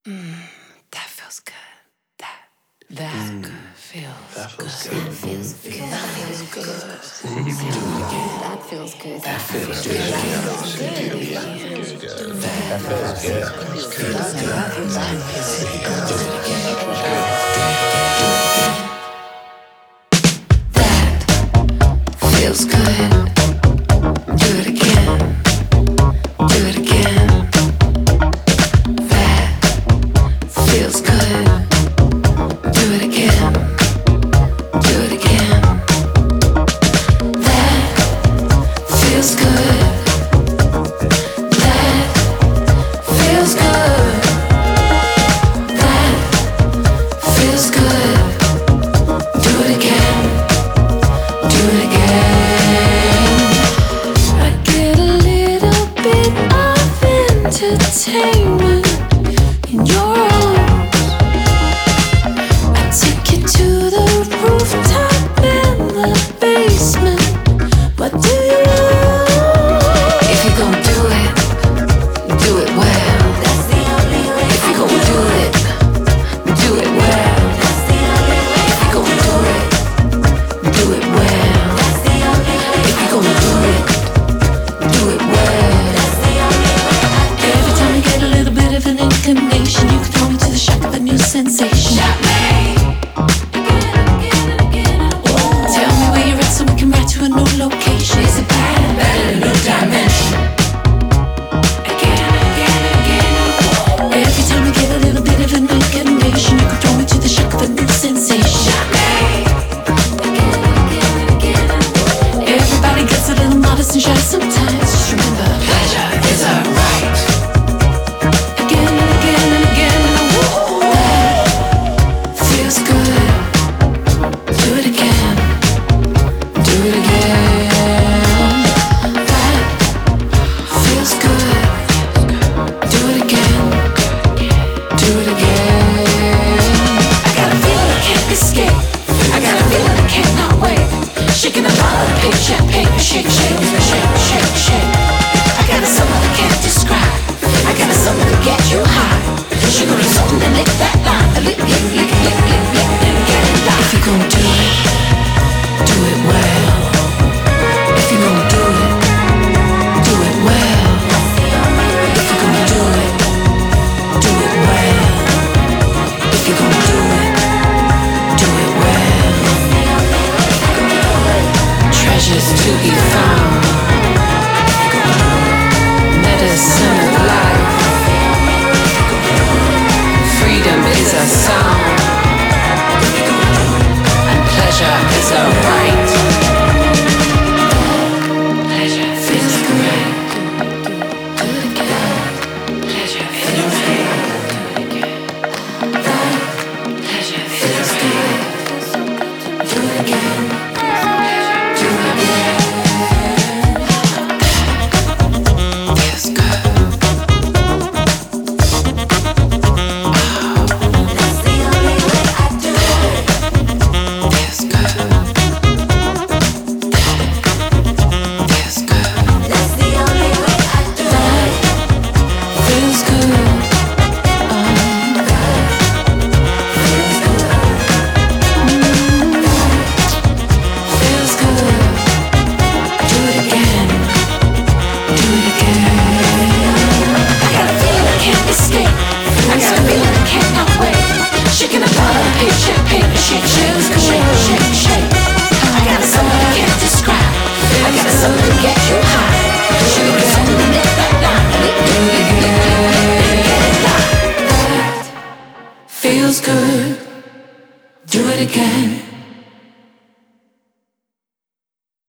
That feels good. That That feels feels good. good. That feels good. That feels good. That feels good. That feels good. That feels good. That feels good. Do it again. Do it again. That feels good. Do it again. Do it again. That feels good. That feels good. That feels good. Do it again. Do it again. I get a little bit of entertainment in your arms. I take you to the rooftop in the basement. What do you want? If you're gon' do it well. That's the only way. If you're gon' do it well. That's the only way. If you're gon' do it well. That's the only way. If you're gon' do it well. That's the only way. Every time you get a little bit of an inclination, you can throw me to the shock of a new sensation. Shot me. Tell me where you're at so we can ride to a new location. Is it bad? Bad in a new dimension. Every time I get a little bit of an inclination, you can throw me to the shock of a new sensation. Everybody gets a little modest and shy sometimes. Just remember, pleasure is a right. Again and again and again. That feels good. Do it again. Do it again. That feels good. Do it again. Do it again. I got a feeling I can't escape. I got a feeling I cannot wait. Shaking a bottle of pink champagne. Shake, shake, shake, shake, shake. I got a summer I can't describe. I got a summer to get you high. Sugar and salt and lick that line. Lick, lick, lick, lick, lick, lick, and get it live. If you're gon' do it well. If you're gon' do it well. If you're gon' do it well. If you're gon' do it well. Treasures to be found. Medicine of life. Freedom is a sound. And pleasure is a right. Pleasure feels great. Do it again. Pleasure feels great. Pleasure feels good. Do it again. Do it again. Feels good. That's the only way I do it. Feels good. Feels good. That's the only way I do it. Feels good. Feels good. Do it again. Do it again. I got a feeling I can't escape. I got a feeling I cannot wait. Shaking a bottle of pink champagne. Shake, shake, shake, shake, shake. I got a summer I can't describe. I got a summer to get you high. Sugar and salt and lick that line. Lick, lick, lick, lick, lick, get it live. That feels good. Do it again.